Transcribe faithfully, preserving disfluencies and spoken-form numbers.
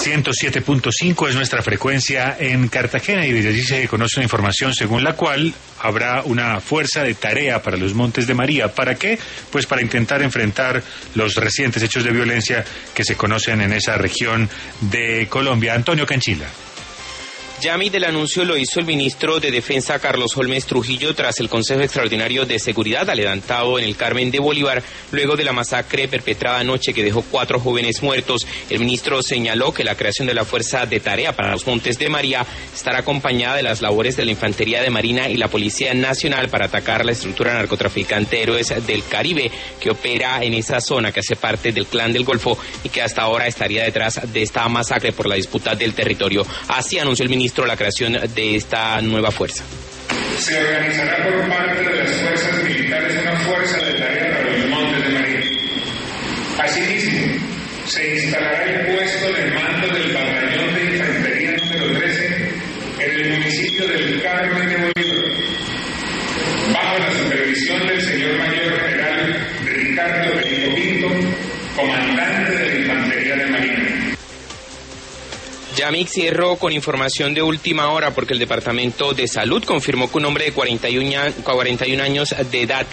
ciento siete punto cinco es nuestra frecuencia en Cartagena y desde allí se conoce una información según la cual habrá una fuerza de tarea para los Montes de María. ¿Para qué? Pues para intentar enfrentar los recientes hechos de violencia que se conocen en esa región de Colombia. Antonio Canchila. Yamit, el anuncio lo hizo el ministro de Defensa Carlos Holmes Trujillo tras el Consejo Extraordinario de Seguridad adelantado en el Carmen de Bolívar luego de la masacre perpetrada anoche que dejó cuatro jóvenes muertos. El ministro señaló que la creación de la Fuerza de Tarea para los Montes de María estará acompañada de las labores de la Infantería de Marina y la Policía Nacional para atacar la estructura narcotraficante Héroes del Caribe que opera en esa zona que hace parte del Clan del Golfo y que hasta ahora estaría detrás de esta masacre por la disputa del territorio. Así anunció el ministro la creación de esta nueva fuerza. Se organizará por parte de las fuerzas militares una fuerza de tarea para los Montes de María. Asimismo, se instalará el puesto de mando del batallón de infantería número trece en el municipio del Carmen de Bolívar, bajo la supervisión del señor mayor general Ricardo Benito Pinto, comandante de la Infantería de Marina. Yamik, cierro con información de última hora porque el Departamento de Salud confirmó que un hombre de cuarenta y un años de edad